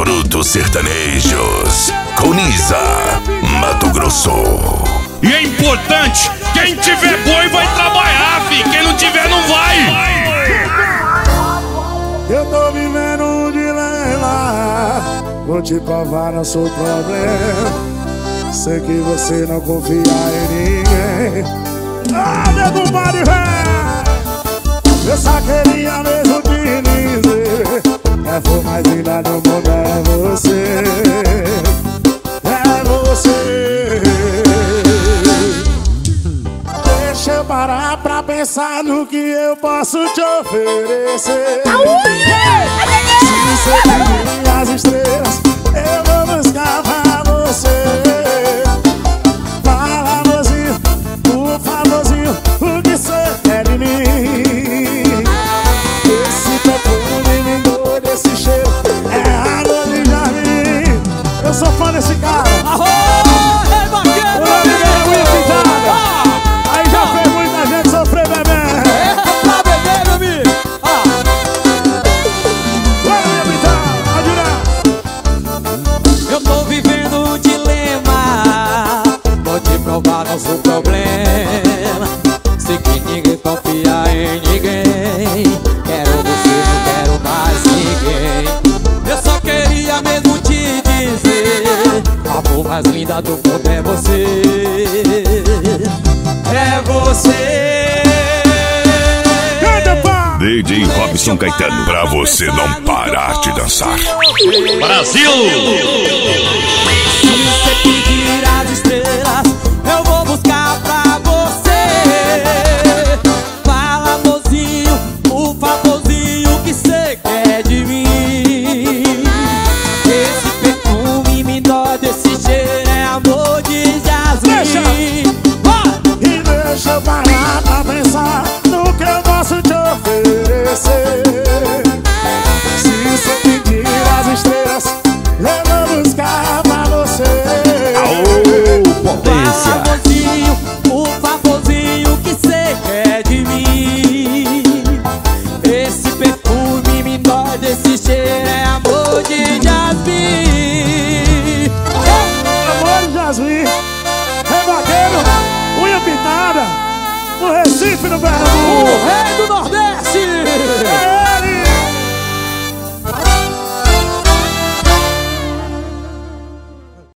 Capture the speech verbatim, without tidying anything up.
Brutos Sertanejos, com Nisa, Mato Grosso. E é importante, quem tiver boi vai trabalhar, fi. Quem não tiver não vai. Eu tô vivendo um dilema, vou te provar, não sou problema. Sei que você não confia em ninguém. Ah, meu compadre, velho, eu só queria mesmo te dizer: quem for mais linda do mundo é você. É você. Deixa eu parar pra pensar no que eu posso te oferecer. Se você pedir as estrelas, eu vou buscar pra você. Fala, amorzinho, por favorzinho, o que você quer de mim? Esse perfume me doido, esse cheiro é água de jardim. Eu sou fã desse cara. Arro, é vaqueiro, o nome dele é Unha Pintada. Aí já fez muita gente sofrer bebê. É pra beber, meu amigo. Ah. Vai, Unha Pintada, pode virar. Eu tô vivendo um dilema, vou te provar, não sou problema. Sei que ninguém confia em ninguém. Quero você, não quero mais ninguém. Eu só queria mesmo te dizer: a flor mais linda do mundo é você. É você. D J Robson Caetano, pra você não parar de dançar. Brasil! Se você pedir as estrelas, eu vou buscar pra você. Fala, amorzinho, por favorzinho, o que cê quer de mim? Esse perfume me dói, desse cheiro é amor de jasmim. E deixa eu parar pra pensar no que eu posso te oferecer. Se você pedir as estrelas, eu vou buscar pra você. Aô, potência! Fala, amorzinho, por favorzinho, o que cê quer de mim? Esse perfume me dói, desse cheiro é amor de jasmim. Amor de jasmim, é vaqueiro, unha pintada, no Recife, no O Pernambuco. rei do Nordeste. É